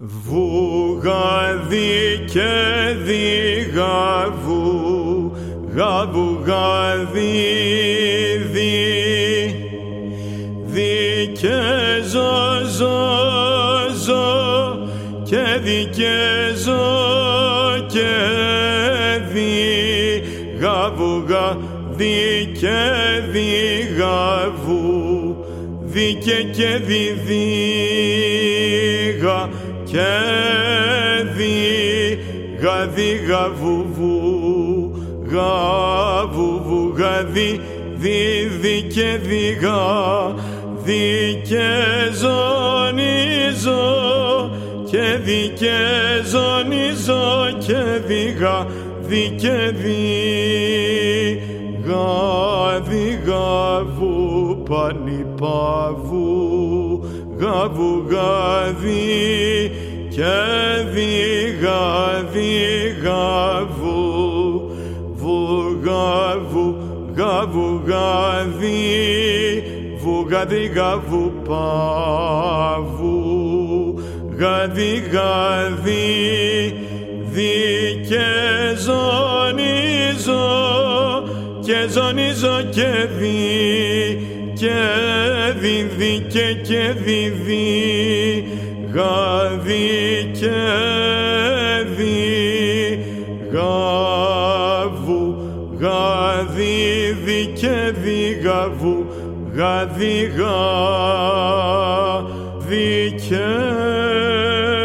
Βουγαδί και διγαβού, γαβουγαδί δι και ζω και δι και ζω και δι γαβουγαδί και διγαβού, δι και διγα και διγα βουβού, γαβουβού γαδί δι και διγα, δι και ζωνιζω και δι και ζωνιζω και διγα, δι και διγα βου πανιπαβού, γαβουγαδί και διγαβού, γαβουγαδί, βουγαδί-γαβού παβού, γαδί-γαδί, δι και ζωνιζω και ζωνιζω και δι και δι γαδί και γαβού, γαδί δι και διγαβού, γαδί γαδί και